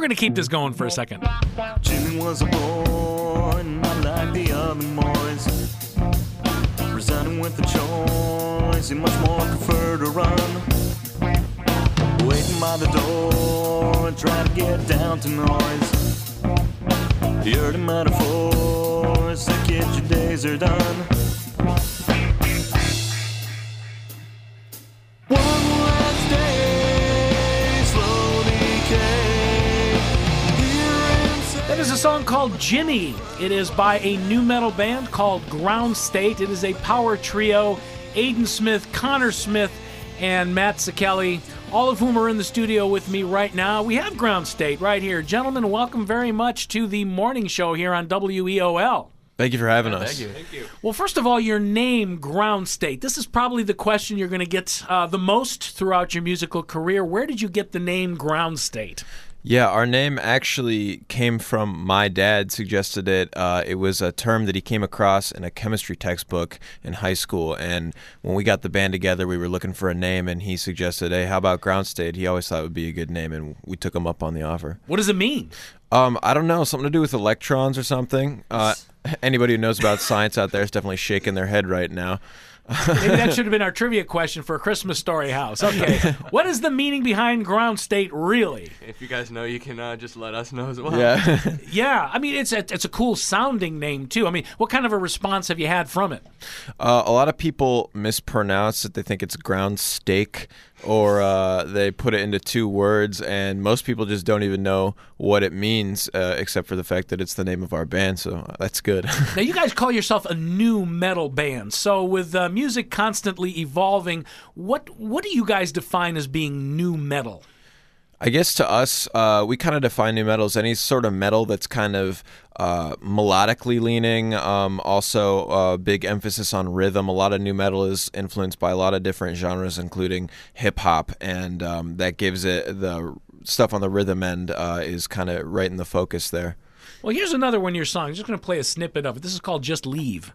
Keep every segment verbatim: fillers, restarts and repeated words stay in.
going to keep this going for a second. Jimmy was a boy, not like the other boys. Resigning with the choice, he much more preferred to run. Waiting by the door, trying to get down to noise. You heard him out of force, the kid, your days are done. One last day, slow decay. That is a song called Jimmy. It is by a new metal band called Ground State. It is a power trio. Aiden Smith, Connor Smith, and Matt Zakelli, all of whom are in the studio with me right now. We have Ground State right here. Gentlemen, welcome very much to the morning show here on W E O L. Thank you for having yeah, us. Thank you. Thank you. Well, first of all, your name, Ground State. This is probably the question you're going to get uh, the most throughout your musical career. Where did you get the name Ground State? Yeah, our name actually came from my dad suggested it. Uh, it was a term that he came across in a chemistry textbook in high school. And when we got the band together, we were looking for a name, and he suggested, hey, how about Ground State? He always thought it would be a good name, and we took him up on the offer. What does it mean? Um, I don't know, something to do with electrons or something. Uh, anybody who knows about science out there is definitely shaking their head right now. Maybe that should have been our trivia question for a Christmas Story House. Okay, what is the meaning behind Ground State really? If you guys know, you can uh, just let us know as well. Yeah. Yeah, I mean, it's a, it's a cool sounding name, too. I mean, what kind of a response have you had from it? Uh, a lot of people mispronounce it. They think it's ground steak, or uh, they put it into two words, and most people just don't even know what it means, uh, except for the fact that it's the name of our band, so that's good. Now, you guys call yourself a new metal band, so with uh, music constantly evolving, what what do you guys define as being new metal? I guess to us, uh, we kind of define new metal as any sort of metal that's kind of uh, melodically leaning, um, also a big emphasis on rhythm. A lot of new metal is influenced by a lot of different genres, including hip-hop, and um, that gives it the stuff on the rhythm end uh, is kind of right in the focus there. Well, here's another one of your songs. I'm just going to play a snippet of it. This is called Just Leave.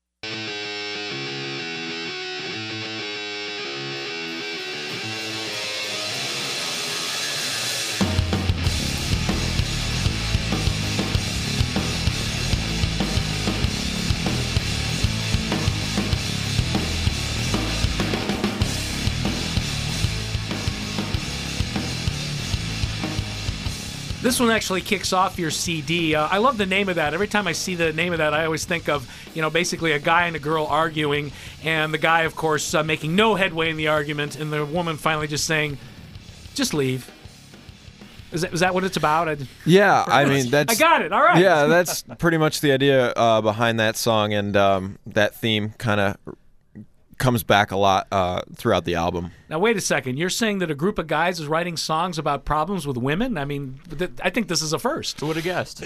This one actually kicks off your C D. Uh, I love the name of that. Every time I see the name of that, I always think of, you know, basically a guy and a girl arguing, and the guy, of course, uh, making no headway in the argument, and the woman finally just saying, just leave. Is that, is that what it's about? I, yeah, I mean, that's... I got it, all right. Yeah, that's pretty much the idea uh, behind that song, and um, that theme kind of comes back a lot uh, throughout the album. Now, wait a second. You're saying that a group of guys is writing songs about problems with women? I mean, th- I think this is a first. Who would have guessed?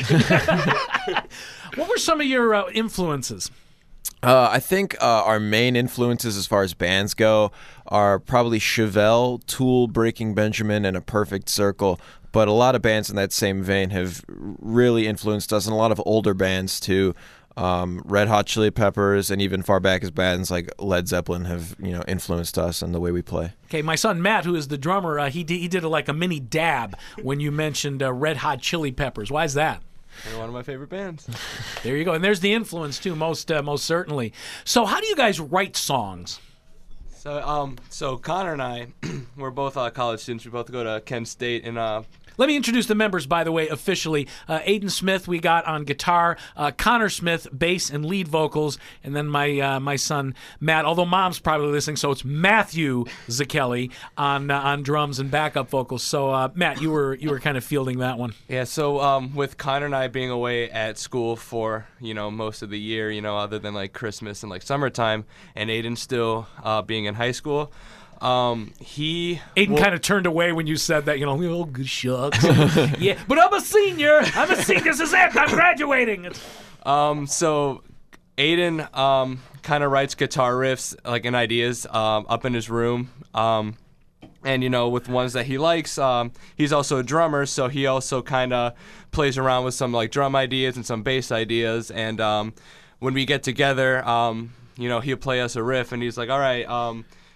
What were some of your uh, influences? Uh, I think uh, our main influences as far as bands go are probably Chevelle, Tool, Breaking Benjamin, and A Perfect Circle. But a lot of bands in that same vein have really influenced us, and a lot of older bands too. Um, Red Hot Chili Peppers, and even far back as bands like Led Zeppelin have, you know, influenced us and the way we play. Okay, my son Matt, who is the drummer, uh, he did, he did a, like a mini dab when you mentioned uh, Red Hot Chili Peppers. Why is that? They're one of my favorite bands. There you go, and there's the influence too, most uh, most certainly. So, how do you guys write songs? So, um, so Connor and I, we're both uh, college students. We both go to Kent State, and uh, Let me introduce the members, by the way, officially. Uh, Aiden Smith, we got on guitar. Uh, Connor Smith, bass and lead vocals. And then my uh, my son, Matt, although Mom's probably listening, so it's Matthew Zakelli on uh, on drums and backup vocals. So, uh, Matt, you were you were kind of fielding that one. Yeah, so um, with Connor and I being away at school for, you know, most of the year, you know, other than like Christmas and like summertime, and Aiden still uh, being in high school, Um, he Aiden well, kind of turned away when you said that, you know, oh, good shucks. Yeah, but I'm a senior. I'm a senior. This is it. I'm graduating. It's... Um, so Aiden um, kind of writes guitar riffs, like, and ideas um, up in his room. Um, and, you know, with ones that he likes, um, he's also a drummer, so he also kind of plays around with some, like, drum ideas and some bass ideas. And um, when we get together, um, you know, he'll play us a riff, and he's like, all right, um,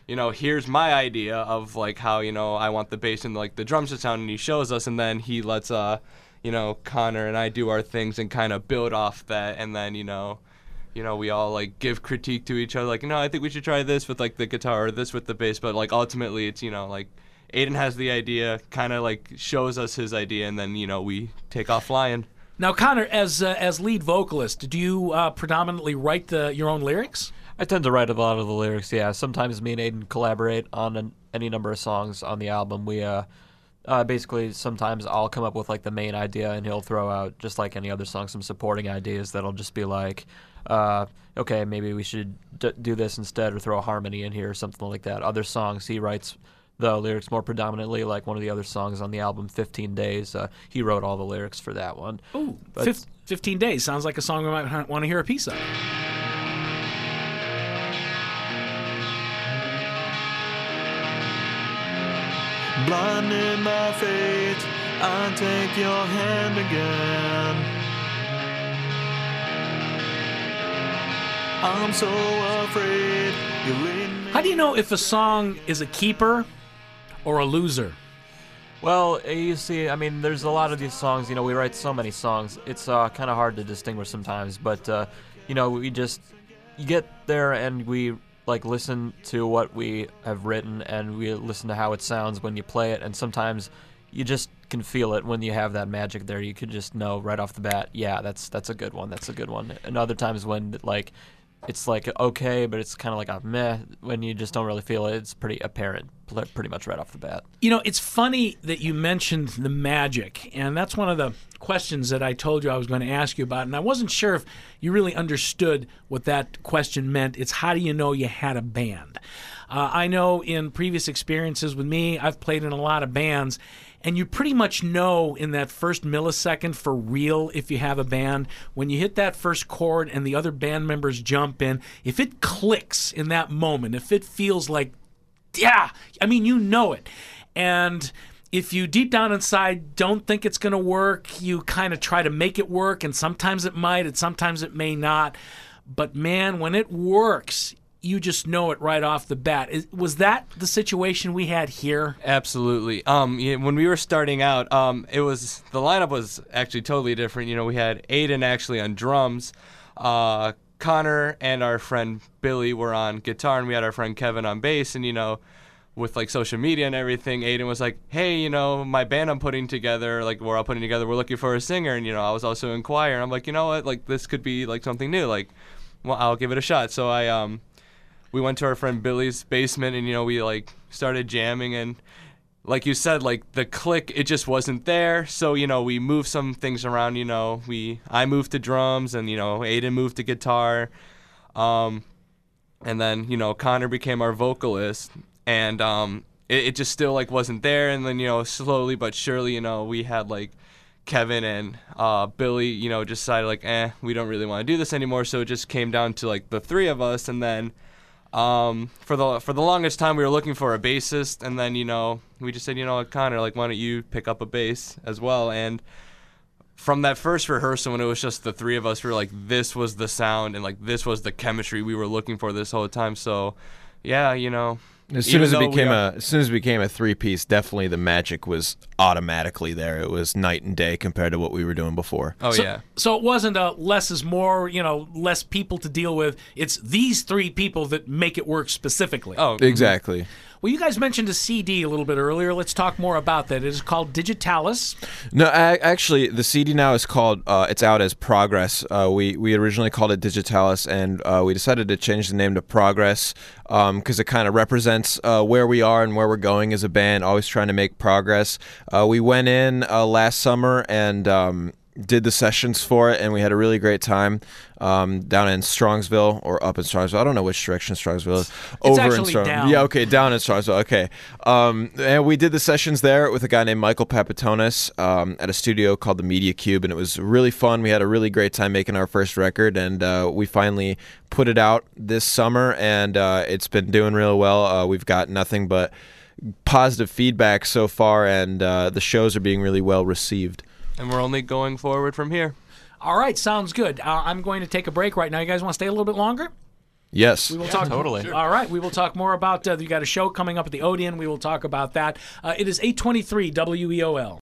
you know, here's my idea of like how, you know, I want the bass and like the drums to sound, and he shows us, and then he lets uh you know, Connor and I do our things and kind of build off that, and then, you know, you know, we all like give critique to each other, like, no, I think we should try this with like the guitar or this with the bass, but like ultimately it's, you know, like Aiden has the idea, kind of like shows us his idea, and then, you know, we take off flying. Now, Connor, as uh, as lead vocalist, do you uh, predominantly write the, your own lyrics? I tend to write a lot of the lyrics, yeah. Sometimes me and Aiden collaborate on an, any number of songs on the album. We uh, uh, basically, sometimes I'll come up with like the main idea, and he'll throw out, just like any other song, some supporting ideas that'll just be like, uh, okay, maybe we should d- do this instead, or throw a harmony in here or something like that. Other songs, he writes the lyrics more predominantly, like one of the other songs on the album, fifteen days. Uh, he wrote all the lyrics for that one. Ooh, But- fif- fifteen days. Sounds like a song we might want to hear a piece of. Blinded by fate, I take your hand again. I'm so afraid you're in. How do you know if a song is a keeper or a loser? Well, uh, you see, I mean, there's a lot of these songs, you know, we write so many songs, it's uh, kind of hard to distinguish sometimes, but, uh, you know, we just, you get there and we, like, listen to what we have written, and we listen to how it sounds when you play it, and sometimes you just can feel it when you have that magic there. You could just know right off the bat, yeah, that's that's a good one, that's a good one. And other times when, like, it's like okay, but it's kind of like a meh, when you just don't really feel it, it's pretty apparent, pl- pretty much right off the bat. You know, it's funny that you mentioned the magic, and that's one of the questions that I told you I was going to ask you about, and I wasn't sure if you really understood what that question meant. It's how do you know you had a band? Uh, I know in previous experiences with me, I've played in a lot of bands, and you pretty much know in that first millisecond for real if you have a band. When you hit that first chord and the other band members jump in, if it clicks in that moment, if it feels like, yeah, I mean, you know it. And if you deep down inside don't think it's going to work, you kind of try to make it work, and sometimes it might, and sometimes it may not. But man, when it works, you just know it right off the bat. Is, was that the situation we had here? Absolutely. Um, yeah, when we were starting out, um, it was the lineup was actually totally different. You know, we had Aiden actually on drums, uh, Connor and our friend Billy were on guitar, and we had our friend Kevin on bass. And you know, with like social media and everything, Aiden was like, "Hey, you know, my band I'm putting together, like we're all putting together, we're looking for a singer." And you know, I was also in choir, and I'm like, you know what, like this could be like something new. Like, well, I'll give it a shot. So I um. we went to our friend Billy's basement, and you know, we like started jamming, and like you said, like the click, it just wasn't there. So you know, we moved some things around. You know, we I moved to drums, and you know, Aiden moved to guitar, um, and then you know, Connor became our vocalist, and um, it, it just still like wasn't there. And then you know, slowly but surely, you know, we had like Kevin and uh, Billy, you know, decided like, eh, we don't really want to do this anymore. So it just came down to like the three of us, and then. Um, for the for the longest time, we were looking for a bassist, and then you know we just said, you know, Connor, like, why don't you pick up a bass as well? And from that first rehearsal, when it was just the three of us, we were like, this was the sound, and like this was the chemistry we were looking for this whole time. So, yeah, you know. As soon as it Even though became we a, as soon as it became a three-piece, definitely the magic was automatically there. It was night and day compared to what we were doing before. Oh so, yeah. So it wasn't a less is more, you know, less people to deal with. It's these three people that make it work specifically. Oh, Exactly. Well, you guys mentioned a C D a little bit earlier. Let's talk more about that. It is called Digitalis. No, I, actually, the C D now is called. Uh, it's out as Progress. Uh, we we originally called it Digitalis, and uh, we decided to change the name to Progress because um, it kind of represents uh, where we are and where we're going as a band. Always trying to make progress. Uh, we went in uh, last summer and. Um, did the sessions for it, and we had a really great time um, down in Strongsville, or up in Strongsville. I don't know which direction Strongsville is. It's Over in actually Strong- down. Yeah, okay, down in Strongsville. Okay. Um, and we did the sessions there with a guy named Michael Papatonis um, at a studio called the Media Cube, and it was really fun. We had a really great time making our first record, and uh, we finally put it out this summer, and uh, it's been doing real well. Uh, we've got nothing but positive feedback so far, and uh, the shows are being really well received. And we're only going forward from here. All right, sounds good. Uh, I'm going to take a break right now. You guys want to stay a little bit longer? Yes. We will talk. totally. All right. We will talk more about. Uh, you got a show coming up at the Odeon. We will talk about that. Uh, it is eight twenty-three W E O L.